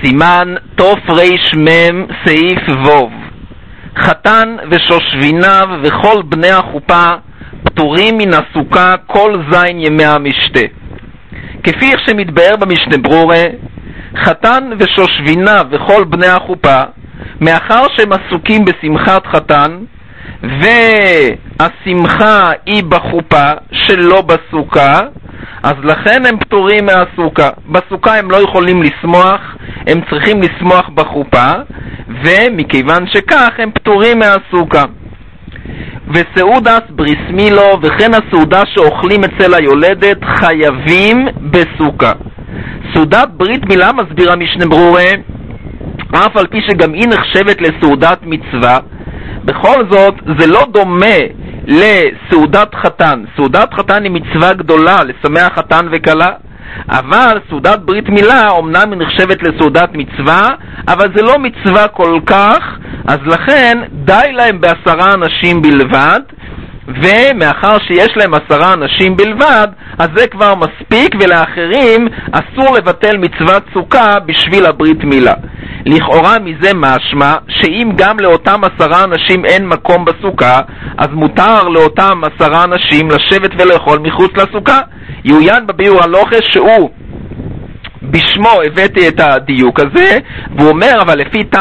סימן תוף ריש מם סעיף ווב. חתן ושושביניו וכל בני החופה פטורים מן הסוכה כל זין ימי המשתה. כפי שמתבאר במשנה ברורה, חתן ושושביניו וכל בני החופה, מאחר שהם עסוקים בשמחת חתן, והשמחה היא בחופה שלא בסוכה, אז לכן הם פטורים מהסוכה. בסוכה הם לא יכולים לשמוח, הם צריכים לשמוח בחופה, ומכיוון שכך הם פטורים מהסוכה. וסעודת בריס מילו וכן הסעודה שאוכלים אצל היולדת חייבים בסוכה. סעודת ברית מילה, מסביר המשנה ברורה, אף על פי שגם היא נחשבת לסעודת מצווה, בכל זאת זה לא דומה לסעודת חתן. סעודת חתן היא מצווה גדולה, לשמח חתן וכלה, אבל סעודת ברית מילה אומנם היא נחשבת לסעודת מצווה, אבל זה לא מצווה כל כך, אז לכן די להם ב10 אנשים בלבד, ומאחר שיש להם 10 אנשים בלבד, אז זה כבר מספיק, ולאחרים אסור לבטל מצוות סוכה בשביל הברית מילה. לכאורה מזה משמע שאם גם לאותם 10 אנשים אין מקום בסוכה, אז מותר לאותם 10 אנשים לשבת ולאכול מחוץ לסוכה. יעוין בביאור הלוכה שהוא בשמו הבאתי את הדיוק הזה, והוא אומר אבל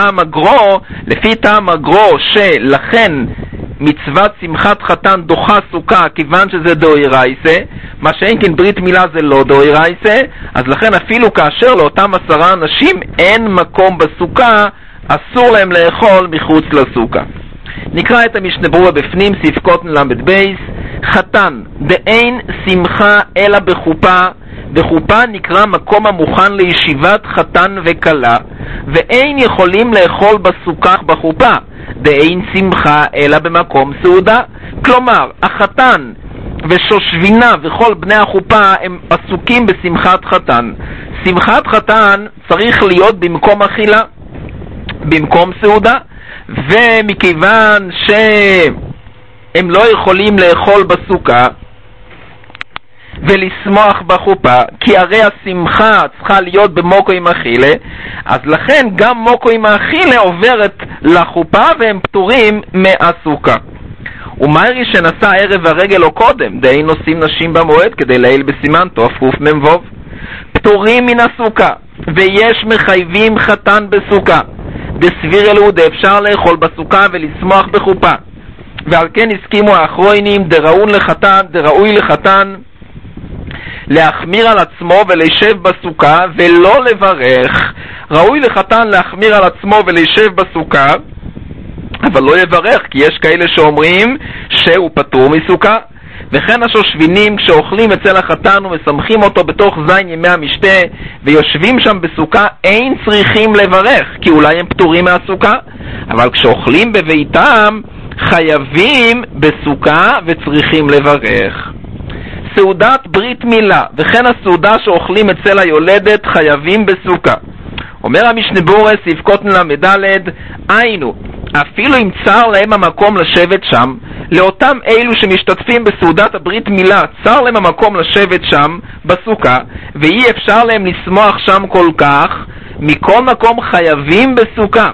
לפי טעם הגרו שלכן מצוות שמחת חתן דוחה סוכה כיוון שזה דאורייתא, מה שאין כן ברית מילה זה לא דאורייתא, אז לכן אפילו כאשר לאותם 10 אנשים אין מקום בסוכה, אסור להם לאכול מחוץ לסוכה. נקרא את המשנה ברורה בפנים, סעיף קוטן למד בייס. חתן דאין שמחה אלא בחופה, וחופה נקרא מקום המוכן לישיבת חתן וכלה, ואין יכולים לאכול בסוכה בחופה, דאין שמחה אלא במקום סעודה. כלומר, החתן ושושבינה וכל בני החופה הם עסוקים בשמחת חתן. שמחת חתן צריך להיות במקום אכילה, במקום סעודה, ומכיוון שהם לא יכולים לאכול בסוכה ולשמוח בחופה, כי הרי השמחה צריכה להיות במוקו עם אכילה, אז לכן גם מוקו עם האכילה עוברת לחופה והם פטורים מהסוכה. ומהרי שנשא ערב הרגל או קודם, די נושאים נשים במועד כדי להיל בסימן תוף קוף ממבוב, פטורים מן הסוכה, ויש מחייבים חתן בסוכה. בסביר אלעוד אפשר לאכול בסוכה ולשמוח בחופה, ועל כן הסכימו האחרונים דראוי לחתן להחמיר על עצמו ולשב בסוכה ולא לברך. ראוי לחתן להחמיר על עצמו ולשב בסוכה, אבל לא יברך, כי יש כאלה שאומרים שהוא פטור מסוכה. וכן השושבינים כשאוכלים אצל החתן ומשמחים אותו בתוך זין ימי המשתה ויושבים שם בסוכה, אין צריכים לברך, כי אולי הם פטורים מהסוכה, אבל כשאוכלים בביתם חייבים בסוכה וצריכים לברך. סעודת ברית מילה וכן הסעודה שאוכלים אצל היולדת חייבים בסוכה. אומר המשנה ברורה סעיף קוטן למדלת, היינו אפילו אם צר להם המקום לשבת שם, לאותם אלו שמשתתפים בסעודת הברית מילה צר להם המקום לשבת שם בסוכה ואי אפשר להם לשמוח שם כל כך, מכל מקום חייבים בסוכה.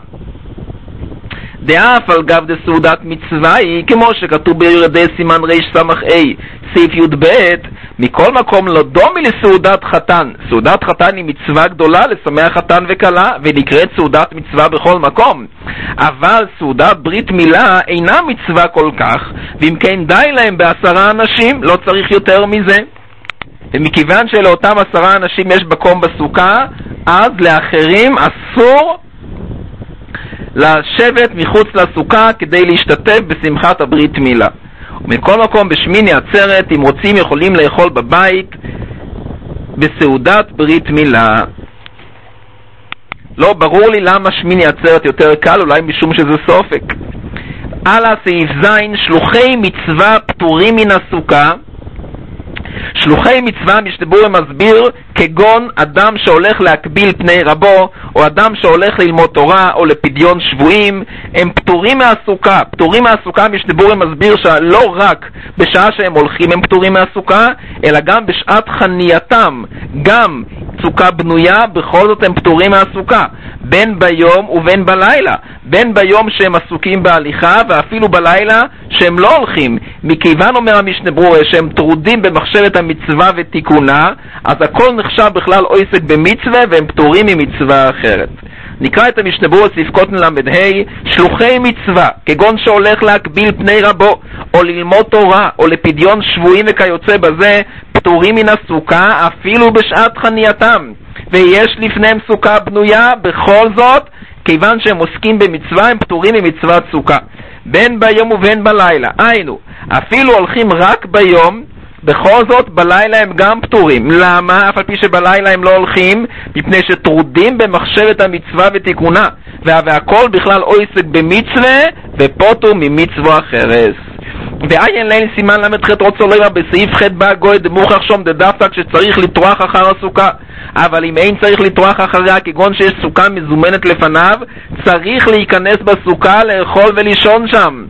דאף על גב דסעודת מצווה היא כמו שכתוב בירדי סימן ריש סמך A סעיף י"ב, מכל מקום לא דומי לסעודת חתן. סעודת חתן היא מצווה גדולה לשמח חתן וכלה ונקראת סעודת מצווה בכל מקום, אבל סעודת ברית מילה אינה מצווה כל כך, ואם כן די להם ב10 אנשים, לא צריך יותר מזה. ומכיוון שלאותם 10 אנשים יש מקום בסוכה, אז לאחרים אסור לשבת מחוץ לסוכה כדי להשתתף בשמחת הברית מילה. ומכל מקום בשמיני עצרת אם רוצים יכולים לאכול בבית בסעודת ברית מילה. לא ברור לי למה שמיני עצרת יותר קל, אולי משום שזה סופק. על הסעיף זין שלוחי מצווה פטורים מן הסוכה, שלוחי מצווה משתבורם מסביר כגון אדם שהולך להקביל פני רבו, או אדם שהולך ללמוד תורה או לפדיון שבויים, הם פטורים מהסוכה. פטורים מהסוכה משתבורם מסביר שלא רק בשעה שהם הולכים הם פטורים מהסוכה, אלא גם בשעת חנייתם, גם סוכה בנויה, בכל זאת הם פטורים מהסוכה, בין ביום ובין בלילה, בין ביום שהם עסוקים בהליכה ואפילו בלילה שהם לא הולכים, מכיוון אומר המשנה ברורה שהם טרודים במחשבת המצווה ותיקונה, אז הכל נחשב בכלל עוסק במצווה והם פטורים ממצווה אחרת. נקרא את המשנה ברורה סעיף קטן למ"ה. שלוחי מצווה כגון שהולך להקביל פני רבו או ללמוד תורה או לפדיון שבויים וכיוצא בזה, פטורים מן הסוכה אפילו בשעת חנייתם, ויש לפניהם סוכה בנויה, בכל זאת כיוון שהם עוסקים במצווה הם פטורים ממצוות סוכה בין ביום ובין בלילה. היינו, אפילו הולכים רק ביום, בכל זאת בלילה הם גם פטורים. למה? אף על פי שבלילה הם לא הולכים, מפני שטרודים במחשבת המצווה ותיקונה, והכל בכלל עוסק במצווה ופוטו ממצווה אחרת. ועיין ליל סימן למ"ח רוצה לומר בסעיף ח' בהגוי דמוכח שום דדווקא כשצריך לטרוח אחר הסוכה, אבל אם אין צריך לטרוח אחריה כגון שיש סוכה מזומנת לפניו, צריך להיכנס בסוכה לאכול ולישון שם.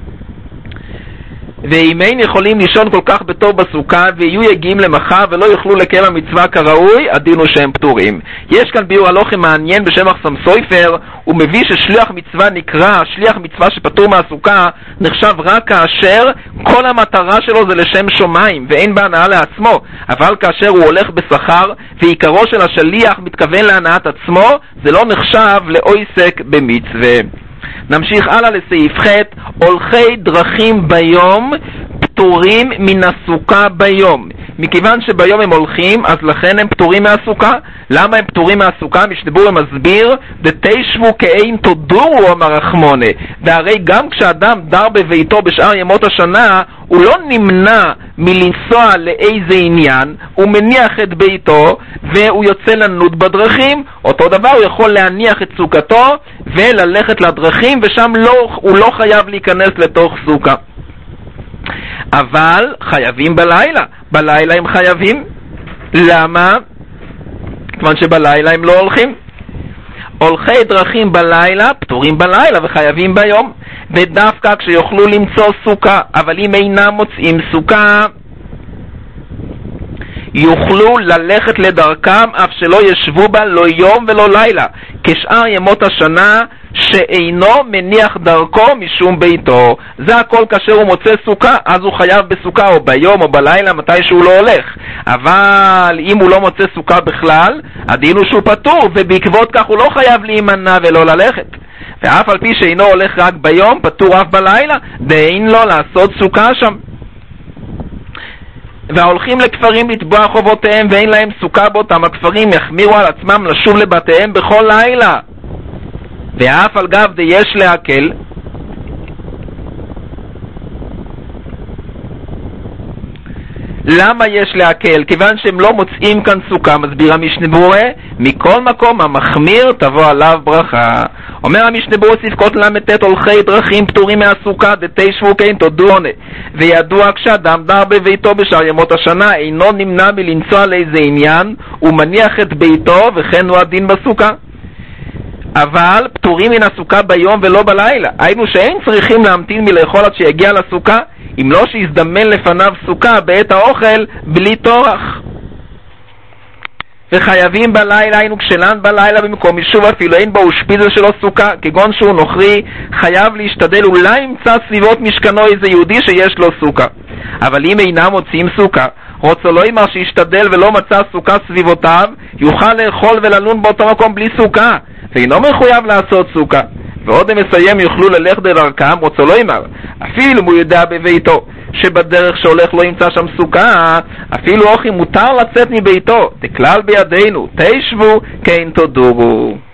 ואם אין יכולים לישון כל כך בטוב בסוכה ויהיו יגיעים למחר ולא יוכלו לקיים המצווה כראוי, הדין הוא שהם פטורים. יש כאן ביור הלכה מעניין בשם אחסם סופר, הוא מביא ששליח מצווה נקרא שליח מצווה שפטור מהסוכה נחשב רק כאשר כל המטרה שלו זה לשם שמיים ואין בה הנאה לעצמו, אבל כאשר הוא הולך בשכר ועיקרו של השליח מתכוון להנאת עצמו, זה לא נחשב לעוסק במצווה. נמשיך הלאה לסעיף ח'. הולכי דרכים ביום פטורים מן הסוכה ביום, מכיוון שביום הם הולכים אז לכן הם פטורים מהסוכה. למה הם פטורים מהסוכה? משתבורם מסביר דתשבו כאין תודורו אמר רחמונה, והרי גם כשאדם דר בביתו בשאר ימות השנה הוא לא נמנע מלנסוע לאיזה עניין, הוא מניח את ביתו והוא יוצא לנוד בדרכים, אותו דבר הוא יכול להניח את סוכתו וללכת לדרכים, ושם הוא לא חייב להיכנס לתוך סוכה. אבל חייבים בלילה, בלילה הם חייבים. למה? כיוון שבלילה הם לא הולכים. הולכי דרכים בלילה פטורים בלילה וחייבים ביום, ודווקא כשיוכלו למצוא סוכה, אבל אם אינם מוצאים סוכה יוכלו ללכת לדרכם אף שלא ישבו בה לא יום ולא לילה, כשאר ימות השנה שאינו מניח דרכו משום ביתו. זה הכל כאשר הוא מוצא סוכה, אז הוא חייב בסוכה או ביום או בלילה מתי שהוא לא הולך. אבל אם הוא לא מוצא סוכה בכלל, הדין הוא שהוא פטור, ובעקבות כך הוא לא חייב להימנע ולא ללכת. ואף על פי שאינו הולך רק ביום, פטור אף בלילה, דאין לו לעשות סוכה שם. וההולכים לכפרים לתבוע חובותיהם ואין להם סוכה באותם הכפרים, יחמירו על עצמם לשוב לבתיהם בכל לילה. ואף על גב יש להקל, למה יש להקל? כיוון שהם לא מוצאים כאן סוכה, מסביר המשנה ברורה, מכל מקום המחמיר תבוא עליו ברכה. אומר המשנה ברורה סעיף קטן למ"ט, הולכי דרכים פטורים מהסוכה דתשבו כאין תודוני, וידוע כשאדם דר בביתו בשאר ימות השנה אינו נמנע מלנסוע לאיזה עניין, הוא מניח את ביתו וכן הוא הדין בסוכה. אבל פטורים מן הסוכה ביום ולא בלילה, היינו שאין צריכים להמתין מלאכול עד שיגיע לסוכה, אם לא שיזדמן לפניו סוכה בעת האוכל בלי תורח. וחייבים בלילה, היינו כשלן בלילה במקום יישוב אפילו אין בו אושפיזה שלו סוכה, כגון שהוא נוכרי, חייב להשתדל אולי ימצא סביבות משכנו איזה יהודי שיש לו סוכה. אבל אם אינם מוצאים סוכה, רוצה לא אמר שישתדל ולא מצא סוכה סביבותיו, יוכל לאכול וללון באותו מקום בלי סוכה, ואינו מחויב לעשות סוכה. ועוד הם מסיים יוכלו ללכת דרכם, רוצה לא אמר, אפילו הוא יודע בביתו שבדרך שהולך לא ימצא שם סוכה, אפילו אוכי מותר לצאת מביתו, תכלל בידינו, תשבו כאין תודורו.